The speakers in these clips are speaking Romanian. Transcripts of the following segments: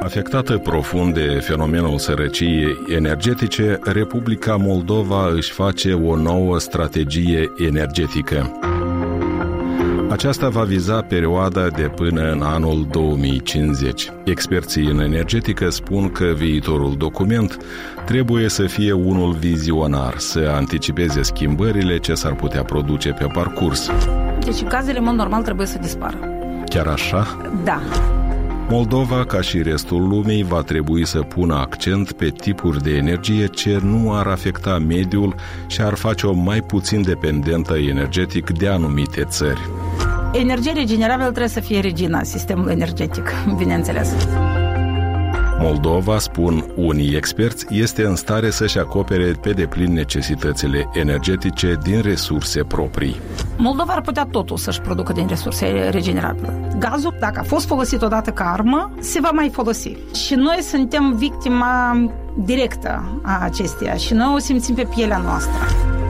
Afectată profund de fenomenul sărăciei energetice, Republica Moldova își face o nouă strategie energetică. Aceasta va viza perioada de până în anul 2050. Experții în energetică spun că viitorul document trebuie să fie unul vizionar, să anticipeze schimbările ce s-ar putea produce pe parcurs. Deci gazele, în mod normal, trebuie să dispară. Chiar așa? Da. Moldova, ca și restul lumii, va trebui să pună accent pe tipuri de energie ce nu ar afecta mediul și ar face-o mai puțin dependentă energetic de anumite țări. Energia regenerabilă trebuie să fie regina sistemului energetic, bineînțeles. Moldova, spun unii experți, este în stare să-și acopere pe deplin necesitățile energetice din resurse proprii. Moldova ar putea totul să-și producă din resurse regenerabile. Gazul, dacă a fost folosit odată ca armă, se va mai folosi. Și noi suntem victima directă a acesteia și noi o simțim pe pielea noastră.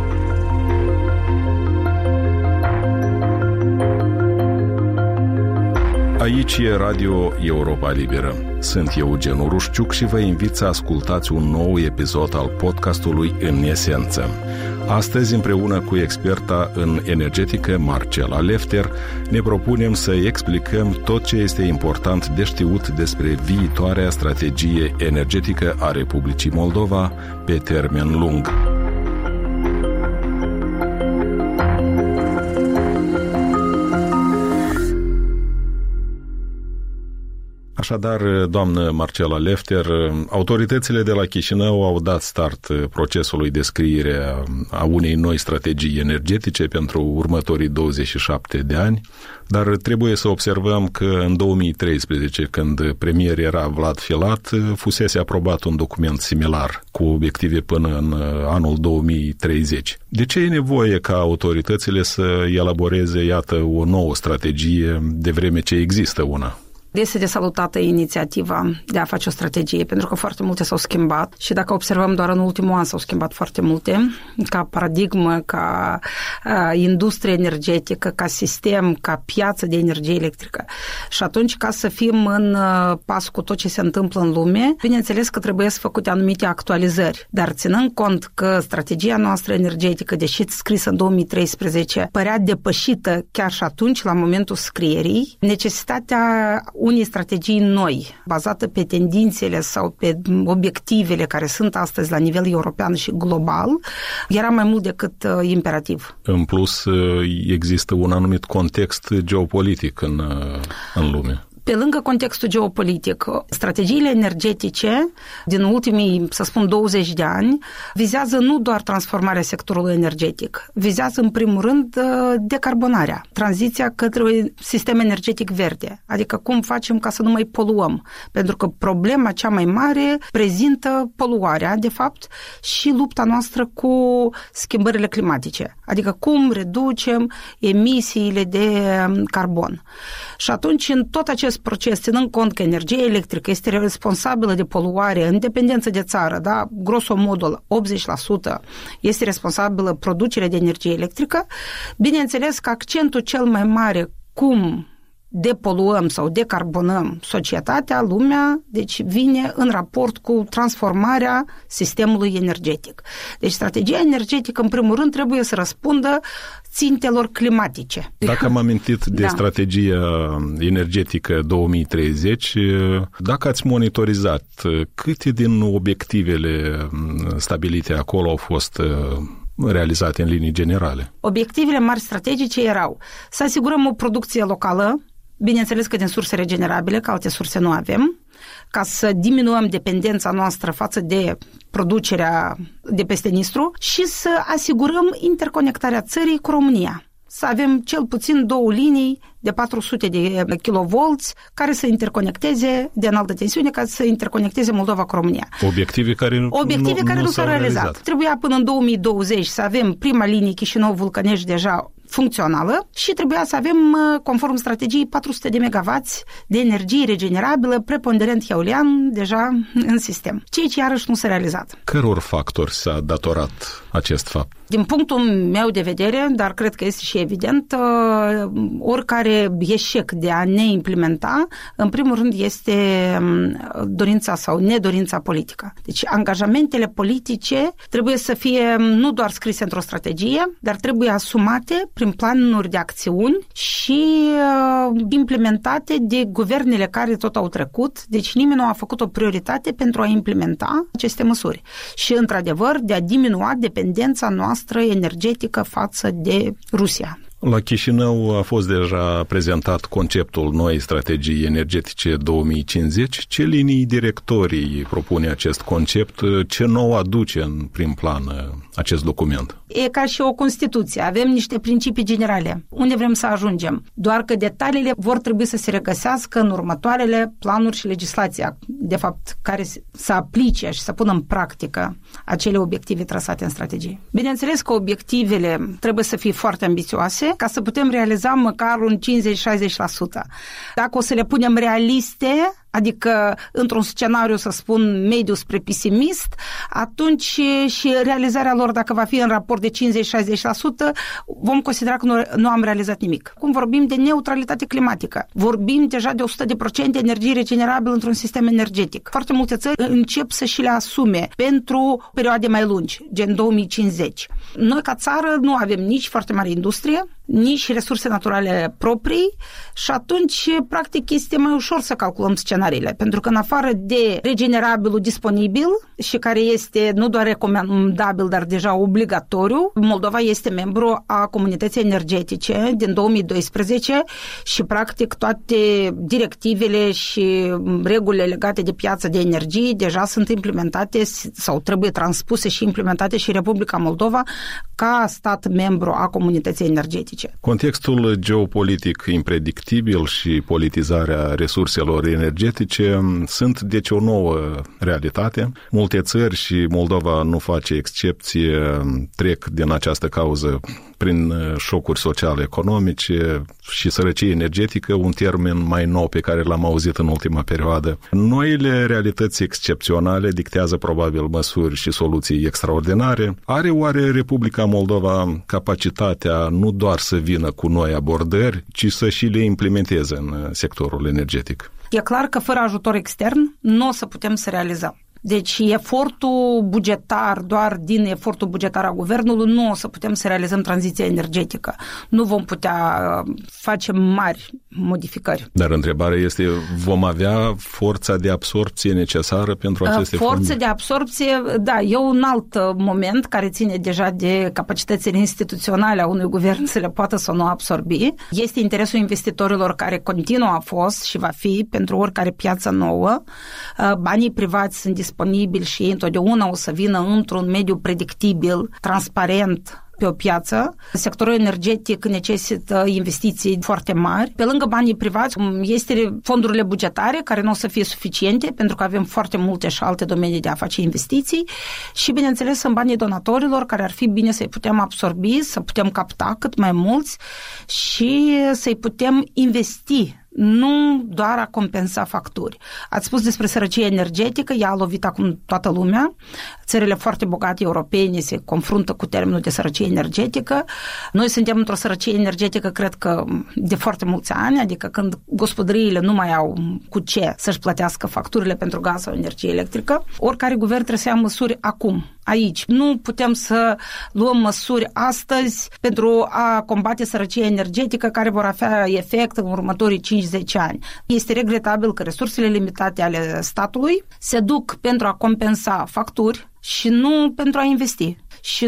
Aici e Radio Europa Liberă. Sunt Eugen Urușciuc și vă invit să ascultați un nou episod al podcastului În Esență. Astăzi, împreună cu experta în energetică, Marcela Lefter, ne propunem să explicăm tot ce este important de știut despre viitoarea strategie energetică a Republicii Moldova pe termen lung. Așadar, doamnă Marcela Lefter, autoritățile de la Chișinău au dat start procesului de scriere a unei noi strategii energetice pentru următorii 27 de ani, dar trebuie să observăm că în 2013, când premier era Vlad Filat, fusese aprobat un document similar cu obiective până în anul 2030. De ce e nevoie ca autoritățile să elaboreze, iată, o nouă strategie de vreme ce există una? Este de salutată inițiativa de a face o strategie, pentru că foarte multe s-au schimbat și dacă observăm doar în ultimul an s-au schimbat foarte multe, ca paradigmă, ca industrie energetică, ca sistem, ca piață de energie electrică. Și atunci, ca să fim în pas cu tot ce se întâmplă în lume, bineînțeles că trebuie să făcute anumite actualizări, dar ținând cont că strategia noastră energetică, deși scrisă în 2013, părea depășită chiar și atunci, la momentul scrierii, necesitatea unei strategii noi, bazată pe tendințele sau pe obiectivele care sunt astăzi la nivel european și global, era mai mult decât imperativ. În plus, există un anumit context geopolitic în lume. Pe lângă contextul geopolitic, strategiile energetice din ultimii, să spun, 20 de ani vizează nu doar transformarea sectorului energetic, vizează în primul rând decarbonarea, tranziția către sistem energetic verde, adică cum facem ca să nu mai poluăm, pentru că problema cea mai mare prezintă poluarea, de fapt, și lupta noastră cu schimbările climatice, adică cum reducem emisiile de carbon. Și atunci, în tot acest proces, ținând cont că energia electrică este responsabilă de poluare în dependență de țară, da? Grosomodul 80% este responsabilă producerea de energie electrică, bineînțeles că accentul cel mai mare cum depoluăm sau decarbonăm societatea, lumea, deci vine în raport cu transformarea sistemului energetic. Deci strategia energetică, în primul rând, trebuie să răspundă țintelor climatice. Dacă am amintit de strategia energetică 2030, dacă ați monitorizat, câte din obiectivele stabilite acolo au fost realizate în linii generale? Obiectivele mari strategice erau să asigurăm o producție locală, bineînțeles că din surse regenerabile, că alte surse nu avem, ca să diminuăm dependența noastră față de producerea de peste Nistru și să asigurăm interconectarea țării cu România. Să avem cel puțin 2 linii de 400 de kilovolți care să interconecteze de înaltă tensiune, ca să interconecteze Moldova cu România. Obiective care nu s-au realizat. Trebuia până în 2020 să avem prima linie Chișinău-Vulcănești deja funcțională și trebuia să avem, conform strategiei, 400 de megawatts de energie regenerabilă, preponderent eolian, deja în sistem. Ceea ce iarăși nu s-a realizat. Căror factori s-a datorat acest fapt? Din punctul meu de vedere, dar cred că este și evident, oricare eșec de a ne implementa, în primul rând este dorința sau nedorința politică. Deci angajamentele politice trebuie să fie nu doar scrise într-o strategie, dar trebuie asumate prin planuri de acțiuni și implementate de guvernele care tot au trecut. Deci nimeni nu a făcut o prioritate pentru a implementa aceste măsuri. Și, într-adevăr, de a diminua dependența noastră energetică față de Rusia. La Chișinău a fost deja prezentat conceptul noii strategii energetice 2050. Ce linii directorii propune acest concept? Ce nou aduce în prim plan acest document? E ca și o Constituție. Avem niște principii generale. Unde vrem să ajungem? Doar că detaliile vor trebui să se regăsească în următoarele planuri și legislația, de fapt, care să aplice și să pună în practică acele obiective trasate în strategie. Bineînțeles că obiectivele trebuie să fie foarte ambițioase ca să putem realiza măcar un 50-60%. Dacă o să le punem realiste, adică într-un scenariu, să spun, mediu spre pesimist, atunci și realizarea lor, dacă va fi în raport de 50-60%, vom considera că nu am realizat nimic. Cum vorbim de neutralitate climatică, vorbim deja de 100% energie regenerabilă într-un sistem energetic. Foarte multe țări încep să și le asume pentru perioade mai lungi, gen 2050. Noi, ca țară, nu avem nici foarte mare industrie, nici resurse naturale proprii și atunci, practic, este mai ușor să calculăm scenariile, pentru că în afară de regenerabilul disponibil și care este nu doar recomandabil, dar deja obligatoriu, Moldova este membru a Comunității Energetice din 2012 și, practic, toate directivele și regulile legate de piața de energie deja sunt implementate sau trebuie transpuse și implementate și Republica Moldova ca stat membru a Comunității Energetice. Contextul geopolitic impredictibil și politizarea resurselor energetice sunt deci o nouă realitate. Multe țări și Moldova nu face excepție, trec din această cauză prin șocuri sociale, economice și sărăcie energetică, un termen mai nou pe care l-am auzit în ultima perioadă. Noile realități excepționale dictează probabil măsuri și soluții extraordinare. Are oare Republica Moldova capacitatea nu doar să vină cu noi abordări, ci să și le implementeze în sectorul energetic? E clar că fără ajutor extern nu o să putem să realizăm. Deci efortul bugetar, doar din efortul bugetar a guvernului, nu o să putem să realizăm tranziția energetică. Nu vom putea face mari modificări. Dar întrebarea este, vom avea forța de absorpție necesară pentru aceste fonduri? Forța de absorpție, da, e un alt moment care ține deja de capacitățile instituționale a unui guvern să le poată sau nu absorbi. Este interesul investitorilor care continuă a fost și va fi pentru oricare piață nouă. Banii privați sunt disponibili și ei întotdeauna o să vină într-un mediu predictibil, transparent, pe o piață. Sectorul energetic necesită investiții foarte mari. Pe lângă banii privați, este fondurile bugetare, care nu o să fie suficiente, pentru că avem foarte multe și alte domenii de a face investiții și, bineînțeles, sunt banii donatorilor, care ar fi bine să-i putem absorbi, să putem capta cât mai mulți și să-i putem investi, nu doar a compensa facturi. Ați spus despre sărăcie energetică, ea a lovit acum toată lumea. Țările foarte bogate europene se confruntă cu termenul de sărăcie energetică. Noi suntem într-o sărăcie energetică, cred că de foarte mulți ani, adică când gospodăriile nu mai au cu ce să-și plătească facturile pentru gaz sau energie electrică. Oricare guvern trebuie să ia măsuri acum, aici. Nu putem să luăm măsuri astăzi pentru a combate sărăcia energetică care vor avea efect în următorii 5-10 ani. Este regretabil că resursele limitate ale statului se duc pentru a compensa facturi și nu pentru a investi. Și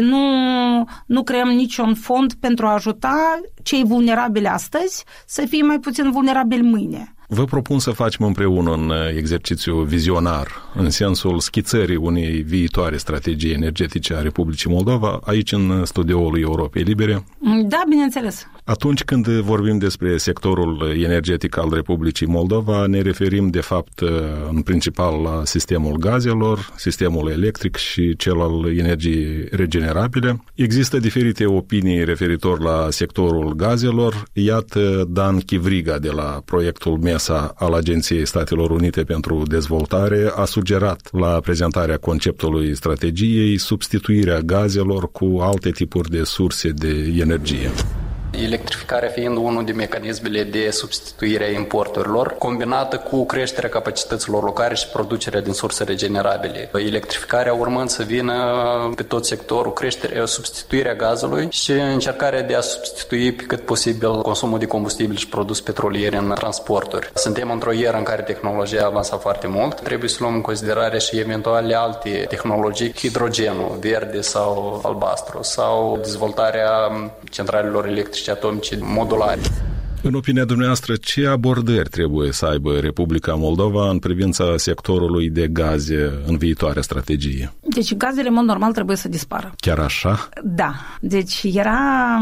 nu creăm niciun fond pentru a ajuta cei vulnerabili astăzi să fie mai puțin vulnerabili mâine. Vă propun să facem împreună un exercițiu vizionar, în sensul schițării unei viitoare strategii energetice a Republicii Moldova, aici în studioul Europei Libere. Da, bineînțeles. Atunci când vorbim despre sectorul energetic al Republicii Moldova, ne referim de fapt în principal la sistemul gazelor, sistemul electric și cel al energiei regenerabile. Există diferite opinii referitor la sectorul gazelor. Iată, Dan Chivriga de la proiectul MESA al Agenției Statelor Unite pentru Dezvoltare a sugerat la prezentarea conceptului strategiei substituirea gazelor cu alte tipuri de surse de energie. Electrificarea fiind unul din mecanismele de substituire a importurilor, combinată cu creșterea capacităților locale și producerea din surse regenerabile. Electrificarea urmând să vină pe tot sectorul, substituirea gazului și încercarea de a substitui pe cât posibil consumul de combustibil și produs petrolier în transporturi. Suntem într-o eră în care tehnologia a avansat foarte mult. Trebuie să luăm în considerare și eventuale alte tehnologii, hidrogenul verde sau albastru, sau dezvoltarea centralelor electrice atomice modulare. În opinia dumneavoastră, ce abordări trebuie să aibă Republica Moldova în privința sectorului de gaze în viitoarea strategie? Deci gazele, în mod normal, trebuie să dispară. Chiar așa? Da. Deci era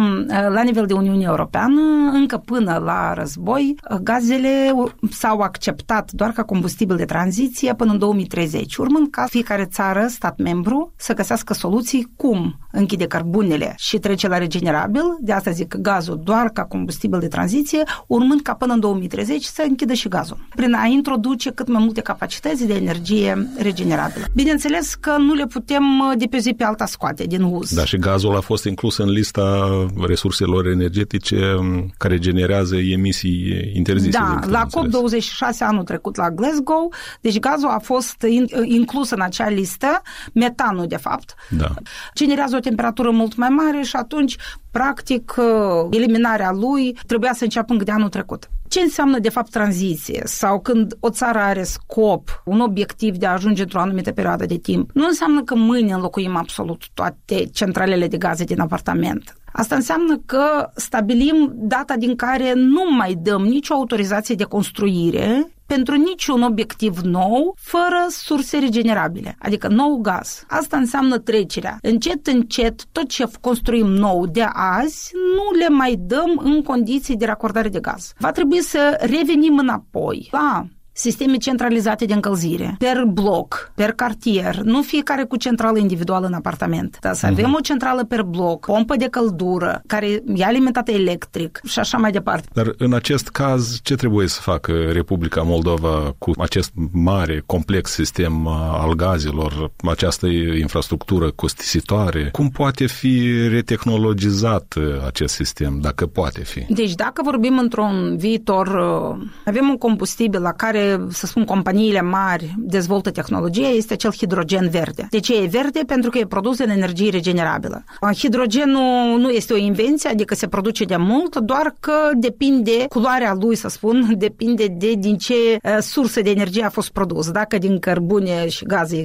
la nivel de Uniune Europeană, încă până la război, gazele s-au acceptat doar ca combustibil de tranziție până în 2030, urmând ca fiecare țară, stat membru, să găsească soluții cum închide cărbunele și trece la regenerabil, de asta zic gazul doar ca combustibil de tranziție, urmând ca până în 2030 să închidă și gazul, prin a introduce cât mai multe capacități de energie regenerabilă. Bineînțeles că nu le putem de pe zi pe alta scoate din uz. Da, și gazul a fost inclus în lista resurselor energetice care generează emisii interzise. Da, la COP26 anul trecut la Glasgow, deci gazul a fost inclus în acea listă, metanul de fapt, da. Generează o temperatură mult mai mare și atunci practic eliminarea lui trebuia să înceapă încă de anul trecut. Ce înseamnă de fapt tranziție? Sau când o țară are scop, un obiectiv de a ajunge într-o anumită perioadă de timp, nu înseamnă că mâine înlocuim absolut toate centralele de gaze din apartament. Asta înseamnă că stabilim data din care nu mai dăm nicio autorizație de construire pentru niciun obiectiv nou, fără surse regenerabile, adică nou gaz. Asta înseamnă trecerea. Încet, încet, tot ce construim nou de azi, nu le mai dăm în condiții de racordare de gaz. Va trebui să revenim înapoi la sisteme centralizate de încălzire, per bloc, per cartier, nu fiecare cu centrală individuală în apartament. Dar să avem o centrală per bloc, pompă de căldură, care e alimentată electric și așa mai departe. Dar în acest caz, ce trebuie să facă Republica Moldova cu acest mare, complex sistem al gazelor, această infrastructură costisitoare? Cum poate fi retehnologizat acest sistem, dacă poate fi? Deci dacă vorbim într-un viitor, avem un combustibil la care, să spun, companiile mari dezvoltă tehnologia, este acel hidrogen verde. De ce e verde? Pentru că e produs în energie regenerabilă. Hidrogenul nu este o invenție, adică se produce de mult, doar că depinde, culoarea lui, să spun, depinde de din ce sursă de energie a fost produs. Dacă din cărbune și gaze,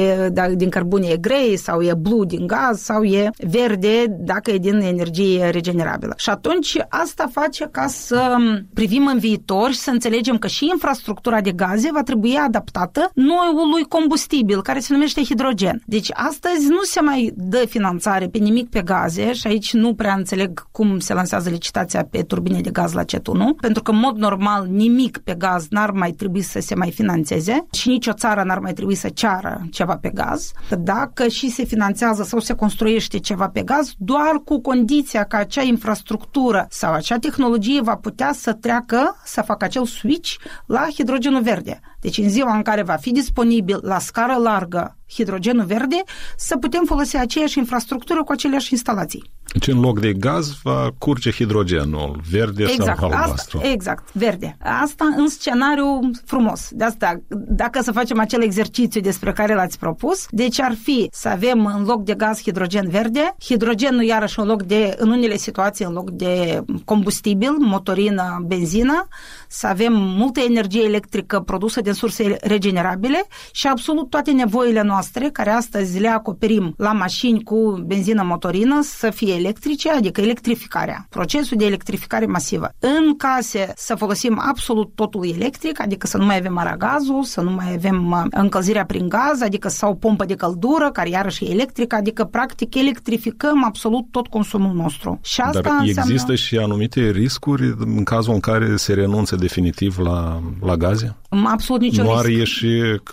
din cărbune e grey sau e blue din gaz sau e verde dacă e din energie regenerabilă. Și atunci asta face ca să privim în viitor și să înțelegem că și infrastructura de gaze va trebui adaptată noului combustibil, care se numește hidrogen. Deci astăzi nu se mai dă finanțare pe nimic pe gaze și aici nu prea înțeleg cum se lansează licitația pe turbine de gaz la CET1, pentru că în mod normal nimic pe gaz n-ar mai trebui să se mai finanțeze și nicio țară n-ar mai trebui să ceară ceva pe gaz. Dacă și se finanțează sau se construiește ceva pe gaz, doar cu condiția că acea infrastructură sau acea tehnologie va putea să treacă, să facă acel switch la hidrogenul verde. Deci în ziua în care va fi disponibil la scară largă hidrogenul verde, să putem folosi aceeași infrastructură cu aceleași instalații. Deci în loc de gaz va curge hidrogenul verde sau albastru. Exact, verde. Asta în scenariu frumos. De asta, dacă să facem acel exercițiu despre care l-ați propus, deci ar fi să avem în loc de gaz hidrogen verde, hidrogenul iarăși în unele situații în loc de combustibil, motorină, benzină, să avem multă energie electrică produsă din surse regenerabile și absolut toate nevoile noastre noastre, care astăzi le acoperim la mașini cu benzină motorină, să fie electrice, adică electrificarea, procesul de electrificare masivă. În case să folosim absolut totul electric, adică să nu mai avem aragazul, să nu mai avem încălzirea prin gaz, adică sau pompă de căldură, care iarăși e electrică, adică practic electrificăm absolut tot consumul nostru. Și asta Dar există și anumite riscuri în cazul în care se renunță definitiv la gaze? Absolut niciun risc. Nu ar ieși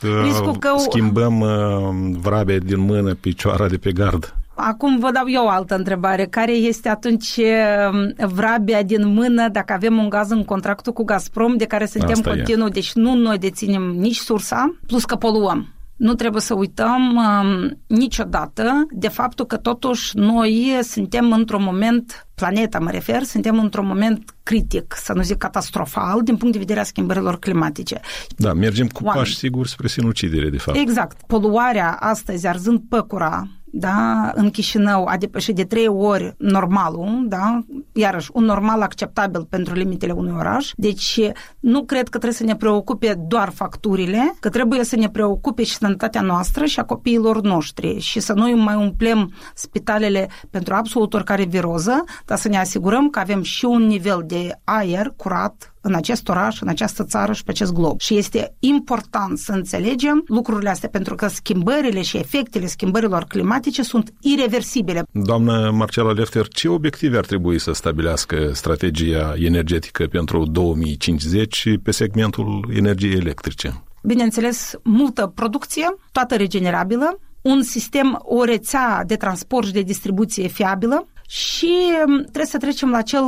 că schimbăm vrabia din mână, picioara de pe gard? Acum vă dau eu o altă întrebare. Care este atunci vrabia din mână dacă avem un gaz în contractul cu Gazprom, de care suntem continuu? Deci nu noi deținem nici sursa, plus că poluăm. Nu trebuie să uităm niciodată de faptul că totuși noi suntem într-un moment, planeta mă refer, suntem într-un moment critic, să nu zic catastrofal, din punct de vedere a schimbărilor climatice. Da, mergem cu pași siguri spre sinucidere, de fapt. Exact. Poluarea astăzi, arzând păcura, da, în Chișinău a depășit de 3 ori normalul, da, iarăși un normal acceptabil pentru limitele unui oraș. Deci nu cred că trebuie să ne preocupe doar facturile, că trebuie să ne preocupe și sănătatea noastră și a copiilor noștri și să nu mai umplem spitalele pentru absolut oricare viroză, dar să ne asigurăm că avem și un nivel de aer curat în acest oraș, în această țară și pe acest glob. Și este important să înțelegem lucrurile astea, pentru că schimbările și efectele schimbărilor climatice sunt ireversibile. Doamnă Marcela Lefter, ce obiective ar trebui să stabilească strategia energetică pentru 2050 pe segmentul energiei electrice? Bineînțeles, multă producție, toată regenerabilă, un sistem, o rețea de transport și de distribuție fiabilă, și trebuie să trecem la acel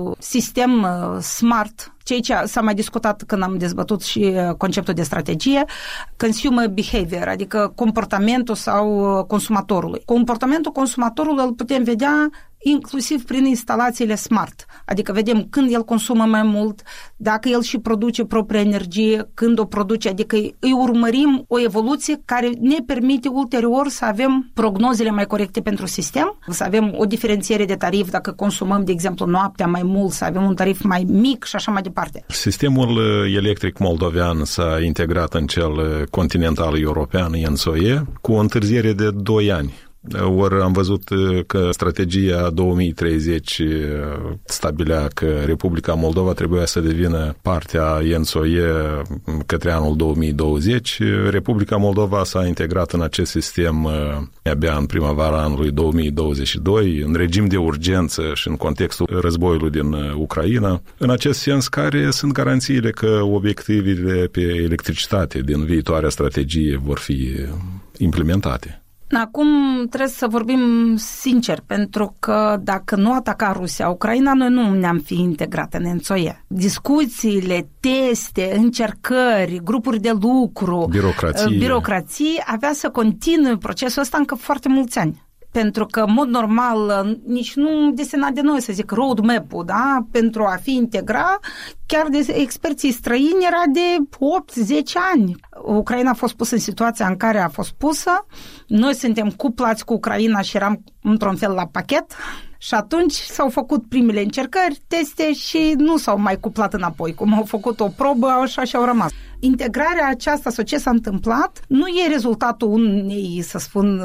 sistem smart, ceea ce s-a mai discutat când am dezbătut și conceptul de strategie, consumer behavior, adică comportamentul sau consumatorului. Comportamentul consumatorului îl putem vedea inclusiv prin instalațiile smart, adică vedem când el consumă mai mult, dacă el și produce propria energie, când o produce, adică îi urmărim o evoluție care ne permite ulterior să avem prognozele mai corecte pentru sistem, să avem o diferențiere de tarif dacă consumăm, de exemplu, noaptea mai mult, să avem un tarif mai mic și așa mai departe. Sistemul electric moldovean s-a integrat în cel continental european, ENTSO-E, cu o întârziere de 2 ani. Ori am văzut că strategia 2030 stabilea că Republica Moldova trebuia să devină partea ENTSO-E către anul 2020. Republica Moldova s-a integrat în acest sistem abia în primăvara anului 2022, în regim de urgență și în contextul războiului din Ucraina. În acest sens, care sunt garanțiile că obiectivele pe electricitate din viitoarea strategie vor fi implementate? Acum trebuie să vorbim sincer, pentru că dacă nu ataca Rusia, Ucraina, noi nu ne-am fi integrat în ENTSO-E. Discuțiile, teste, încercări, grupuri de lucru, birocrații avea să continue procesul ăsta încă foarte mulți ani. Pentru că, în mod normal, nici nu desena de noi, să zic, roadmap-ul, da? Pentru a fi integra, chiar de experții străini era de 8-10 ani. Ucraina a fost pusă în situația în care a fost pusă, noi suntem cuplați cu Ucraina și eram într-un fel la pachet și atunci s-au făcut primele încercări, teste și nu s-au mai cuplat înapoi, cum au făcut o probă, așa și au rămas. Integrarea aceasta sau ce s-a întâmplat nu e rezultatul unei, să spun,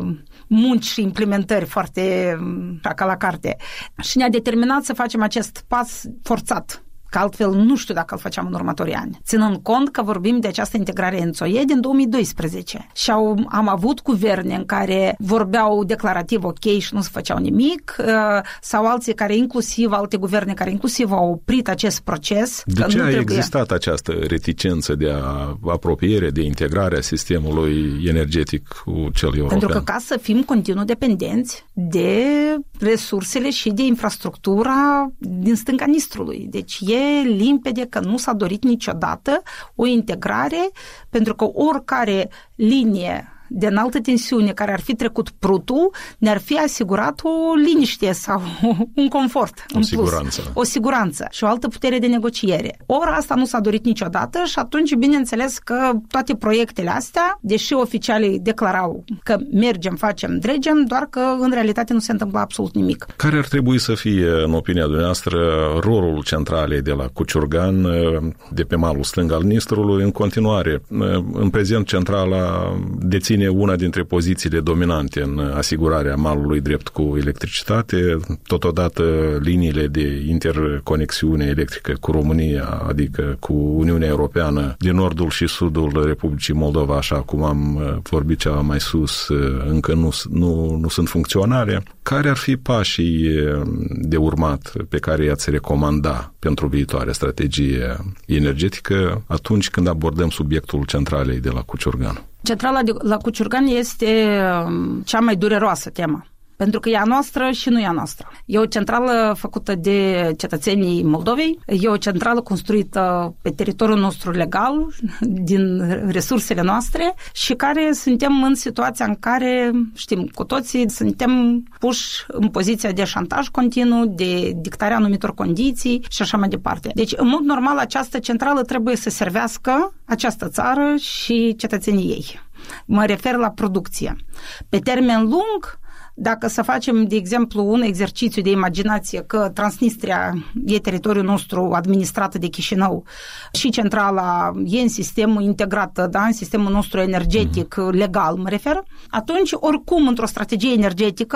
munci și implementări foarte ca la carte. Și ne-a determinat să facem acest pas forțat, că altfel nu știu dacă îl făceam în următorii ani. Ținând cont că vorbim de această integrare ENTSO-E din 2012 și am avut guverne în care vorbeau declarativ ok și nu se făceau nimic, sau alții care inclusiv, alte guverne care inclusiv au oprit acest proces. De ce a existat această reticență de apropiere, de integrare a sistemului energetic cu cel european? Pentru că ca să fim continuu dependenți de resursele și de infrastructura din stânga Nistrului. Deci e limpede că nu s-a dorit niciodată o integrare, pentru că oricare linie de înaltă tensiune care ar fi trecut prutul, ne-ar fi asigurat o liniște sau un confort în plus. O siguranță și o altă putere de negociere. Ori asta nu s-a dorit niciodată și atunci, bineînțeles că toate proiectele astea, deși oficialii declarau că mergem, facem, dregem, doar că în realitate nu se întâmplă absolut nimic. Care ar trebui să fie, în opinia dumneavoastră, rolul centralei de la Cuciurgan, de pe malul stâng al Nistrului, în continuare? În prezent, centrala deține deține una dintre pozițiile dominante în asigurarea malului drept cu electricitate, totodată liniile de interconexiune electrică cu România, adică cu Uniunea Europeană, din nordul și sudul Republicii Moldova, așa cum am vorbit ceva mai sus, încă nu sunt funcționare. Care ar fi pașii de urmat pe care i-ați recomanda pentru viitoarea strategie energetică atunci când abordăm subiectul centralei de la Cuciurgan? Centrala de la Cuciurgan este cea mai dureroasă temă, pentru că e a noastră și nu e a noastră. E o centrală făcută de cetățenii Moldovei, e o centrală construită pe teritoriul nostru legal, din resursele noastre și care suntem în situația în care, știm cu toții, suntem puși în poziția de șantaj continuu, de dictarea anumitor condiții și așa mai departe. Deci, în mod normal, această centrală trebuie să servească această țară și cetățenii ei. Mă refer la producție. Pe termen lung, dacă să facem, de exemplu, un exercițiu de imaginație că Transnistria e teritoriul nostru administrat de Chișinău și centrala e în sistemul integrat, da, în sistemul nostru energetic, legal, mă refer, atunci, oricum, într-o strategie energetică,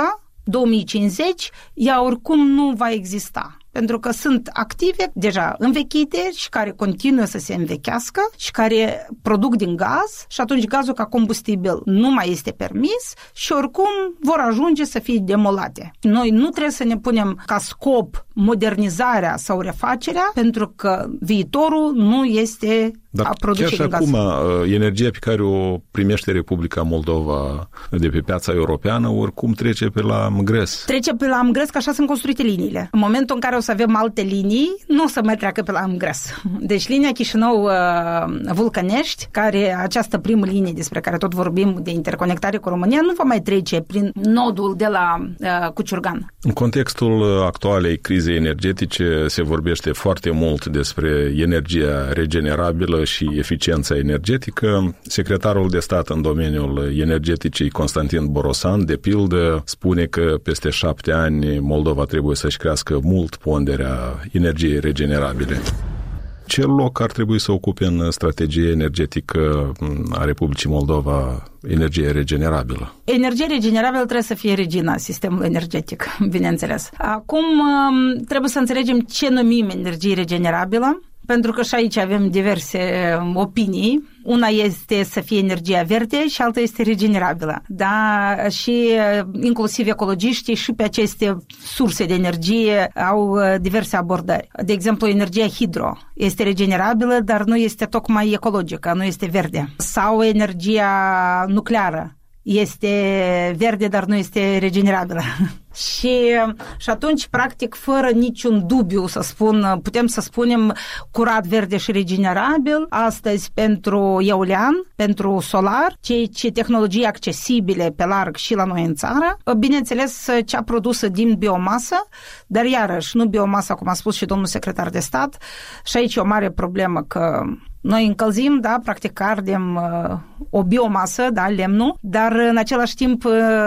2050, ea oricum nu va exista. Pentru că sunt active deja învechite și care continuă să se învechească și care produc din gaz și atunci gazul ca combustibil nu mai este permis și oricum vor ajunge să fie demolate. Noi nu trebuie să ne punem ca scop modernizarea sau refacerea, pentru că viitorul nu este a produce din gaz. Dar chiar și acum, energia pe care o primește Republica Moldova de pe piața europeană, oricum trece pe la Mgres. Trece pe la Mgres, că așa sunt construite liniile. În momentul în care o să avem alte linii, nu o să mai treacă pe la Mgres. Deci linia Chișinău-Vulcănești, care această primă linie despre care tot vorbim de interconectare cu România, nu va mai trece prin nodul de la Cuciurgan. În contextul actualei crize energetice se vorbește foarte mult despre energia regenerabilă și eficiența energetică. Secretarul de stat în domeniul energeticii, Constantin Borosan, de pildă, spune că peste 7 ani Moldova trebuie să-și crească mult ponderea energiei regenerabile. Ce loc ar trebui să ocupe în strategia energetică a Republicii Moldova energie regenerabilă? Energia regenerabilă trebuie să fie regina sistemului energetic, bineînțeles. Acum trebuie să înțelegem ce numim energie regenerabilă, pentru că și aici avem diverse opinii. Una este să fie energia verde și alta este regenerabilă. Da, și inclusiv ecologiștii și pe aceste surse de energie au diverse abordări. De exemplu, energia hidro este regenerabilă, dar nu este tocmai ecologică, nu este verde. Sau energia nucleară este verde, dar nu este regenerabilă. Și atunci, practic, fără niciun dubiu, putem să spunem curat, verde și regenerabil, astăzi pentru eolian, pentru solar, ce tehnologii accesibile pe larg și la noi în țară, bineînțeles, cea produsă din biomasă, dar iarăși, nu biomasa, cum a spus și domnul secretar de stat, și aici e o mare problemă că noi încălzim, da, practic ardem o biomasă, da, lemnul, dar în același timp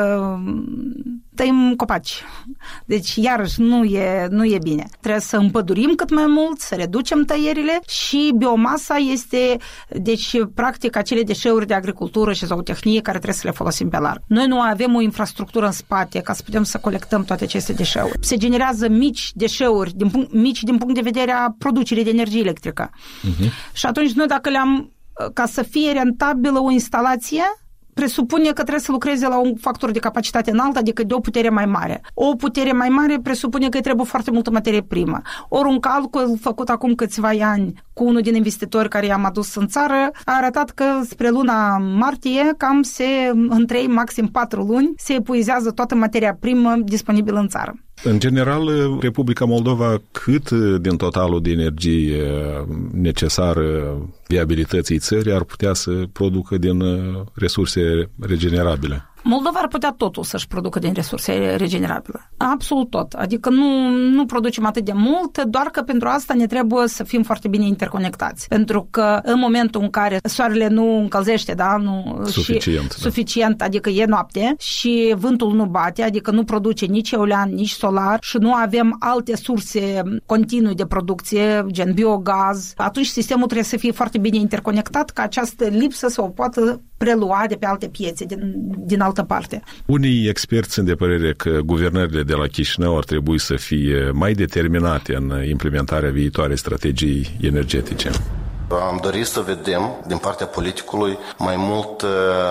tăiem copaci. Deci, iarăși, nu e bine. Trebuie să împădurim cât mai mult, să reducem tăierile și biomasa este, deci, practic, acele deșeuri de agricultură și zootehnie care trebuie să le folosim pe larg. Noi nu avem o infrastructură în spate ca să putem să colectăm toate aceste deșeuri. Se generează mici deșeuri, mici din punct de vedere a producerii de energie electrică. Și atunci noi, dacă ca să fie rentabilă o instalație, presupune că trebuie să lucreze la un factor de capacitate înalt, adică de o putere mai mare. O putere mai mare presupune că îi trebuie foarte multă materie primă. Ori un calcul făcut acum câțiva ani cu unul din investitori care i-am adus în țară a arătat că spre luna martie cam în 3, maxim 4 luni se epuizează toată materia primă disponibilă în țară. În general, Republica Moldova, cât din totalul de energie necesară viabilității țării ar putea să producă din resurse regenerabile? Moldova ar putea totul să-și producă din resurse regenerabile. Absolut tot. Adică nu producem atât de mult, doar că pentru asta ne trebuie să fim foarte bine interconectați. Pentru că în momentul în care soarele nu încălzește, da, suficient, adică e noapte și vântul nu bate, adică nu produce nici eolian, nici solar și nu avem alte surse continue de producție, gen biogaz, atunci sistemul trebuie să fie foarte bine interconectat ca această lipsă să o poată prelua de pe alte piețe din altă parte. Unii experți sunt de părere că guvernările de la Chișinău ar trebui să fie mai determinate în implementarea viitoarei strategii energetice. Am dorit să vedem din partea politicului mai mult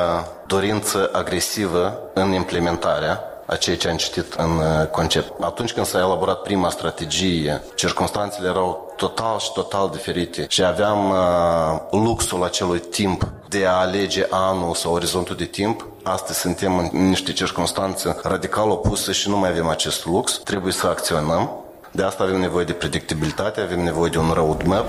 dorință agresivă în implementarea a ceea ce am citit în concept. Atunci când s-a elaborat prima strategie, circumstanțele erau total diferite și aveam luxul acelui timp de a alege anul sau orizontul de timp. Astăzi suntem în niște circunstanțe radical opuse și nu mai avem acest lux. Trebuie să acționăm. De asta avem nevoie de predictibilitate, avem nevoie de un roadmap.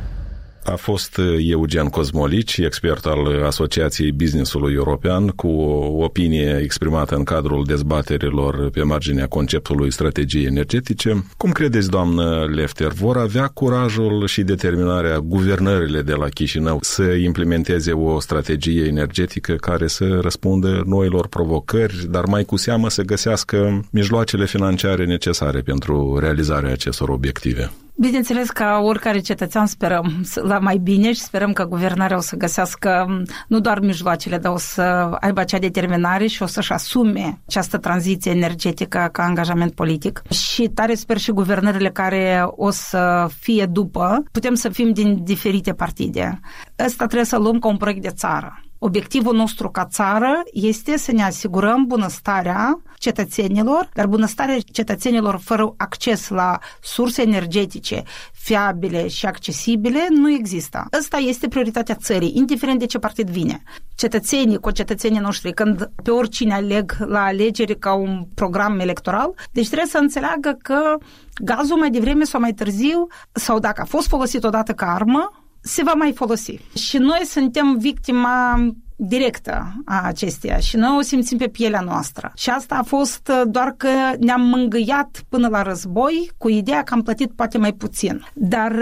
A fost Eugen Cosmolici, expert al Asociației Business-ului European, cu o opinie exprimată în cadrul dezbaterilor pe marginea conceptului strategiei energetice. Cum credeți, doamnă Lefter, vor avea curajul și determinarea guvernările de la Chișinău să implementeze o strategie energetică care să răspundă noilor provocări, dar mai cu seamă să găsească mijloacele financiare necesare pentru realizarea acestor obiective? Bineînțeles, ca oricare cetățean sperăm la mai bine și sperăm că guvernarea o să găsească nu doar mijloacele, dar o să aibă acea determinare și o să-și asume această tranziție energetică ca angajament politic. Și tare sper și guvernările care o să fie după, putem să fim din diferite partide. Ăsta trebuie să luăm ca un proiect de țară. Obiectivul nostru ca țară este să ne asigurăm bunăstarea cetățenilor, dar bunăstarea cetățenilor fără acces la surse energetice fiabile și accesibile nu există. Ăsta este prioritatea țării, indiferent de ce partid vine. Concetățenii noștri, când pe oricine aleg la alegeri ca un program electoral, deci trebuie să înțeleagă că gazul mai devreme sau mai târziu, sau dacă a fost folosit odată ca armă, se va mai folosi. Și noi suntem victima directă a acesteia și noi o simțim pe pielea noastră. Și asta a fost doar că ne-am mângâiat până la război cu ideea că am plătit poate mai puțin. Dar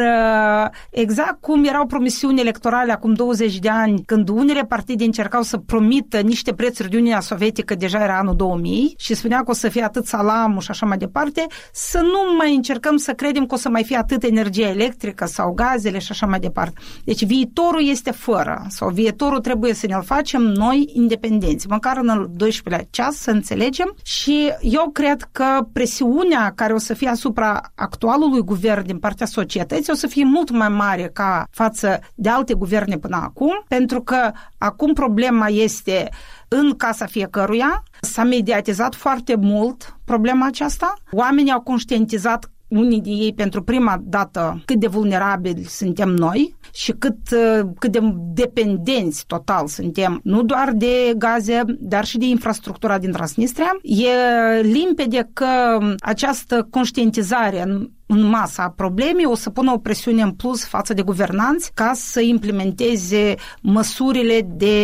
exact cum erau promisiuni electorale acum 20 de ani, când unele partide încercau să promită niște prețuri de Uniunea Sovietică, deja era anul 2000, și spunea că o să fie atât salamul și așa mai departe, să nu mai încercăm să credem că o să mai fie atât energie electrică sau gazele și așa mai departe. Deci viitorul este fără, sau viitorul trebuie să ne-l facem noi independenți, măcar în al 12-lea ceas să înțelegem. Și eu cred că presiunea care o să fie asupra actualului guvern din partea societății o să fie mult mai mare ca față de alte guverne până acum, pentru că acum problema este în casa fiecăruia. S-a mediatizat foarte mult problema aceasta. Oamenii au conștientizat, unii din ei pentru prima dată, cât de vulnerabili suntem noi și cât de dependenți total suntem, nu doar de gaze, dar și de infrastructura din Transnistria. E limpede că această conștientizare în masa problemei o să pună o presiune în plus față de guvernanți ca să implementeze măsurile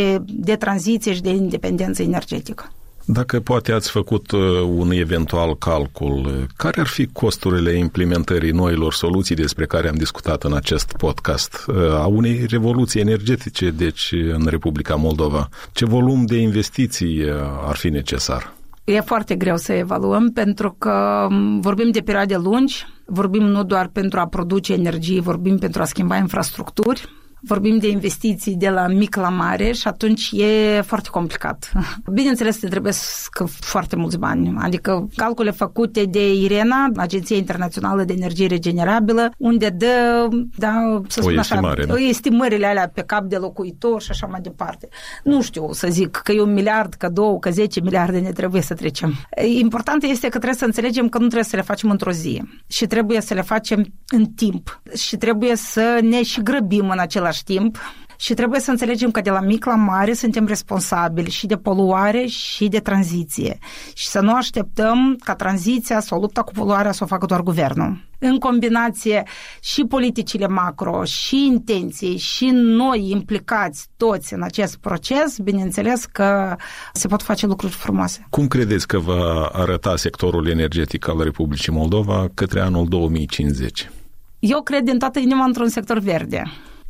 de tranziție și de independență energetică. Dacă poate ați făcut un eventual calcul, care ar fi costurile implementării noilor soluții despre care am discutat în acest podcast, a unei revoluții energetice, deci, în Republica Moldova? Ce volum de investiții ar fi necesar? E foarte greu să evaluăm, pentru că vorbim de perioade lungi, vorbim nu doar pentru a produce energie, vorbim pentru a schimba infrastructuri, vorbim de investiții de la mic la mare și atunci e foarte complicat. Bineînțeles, te trebuie foarte mulți bani. Adică calcule făcute de IRENA, Agenția Internațională de Energie Regenerabilă, unde dă, să spun așa, estimările alea pe cap de locuitor și așa mai departe. Nu știu să zic că e 1 miliard, că 2, că 10 miliarde ne trebuie să trecem. Important este că trebuie să înțelegem că nu trebuie să le facem într-o zi și trebuie să le facem în timp și trebuie să ne și grăbim în același timp și trebuie să înțelegem că de la mic la mare suntem responsabili și de poluare și de tranziție și să nu așteptăm ca tranziția sau lupta cu poluarea să o facă doar guvernul. În combinație și politicile macro și intenții și noi implicați toți în acest proces, bineînțeles că se pot face lucruri frumoase. Cum credeți că va arăta sectorul energetic al Republicii Moldova către anul 2050? Eu cred din toată inima într-un sector verde.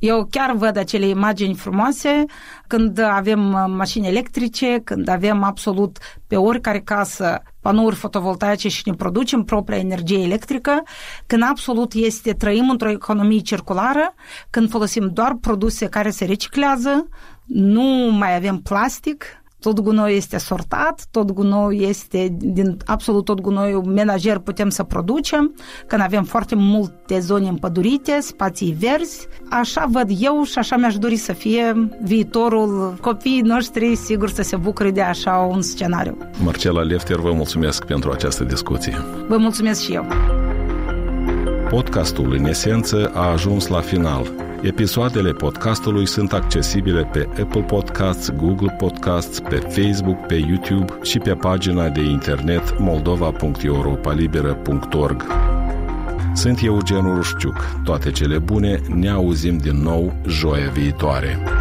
Eu chiar văd acele imagini frumoase când avem mașini electrice, când avem absolut pe oricare casă panouri fotovoltaice și ne producem propria energie electrică, când absolut trăim într-o economie circulară, când folosim doar produse care se reciclează, nu mai avem plastic, tot gunoiul este sortat, tot gunoiul din absolut tot gunoiul menajer putem să producem, când avem foarte multe zone împădurite, spații verzi. Așa văd eu și așa mi-aș dori să fie viitorul. Copiii noștri sigur să se bucure de așa un scenariu. Marcela Lefter, vă mulțumesc pentru această discuție. Vă mulțumesc și eu. Podcastul, în esență, a ajuns la final. Episoadele podcastului sunt accesibile pe Apple Podcasts, Google Podcasts, pe Facebook, pe YouTube și pe pagina de internet moldova.europalibera.org. Sunt Eugen Urușciuc. Toate cele bune, ne auzim din nou joia viitoare.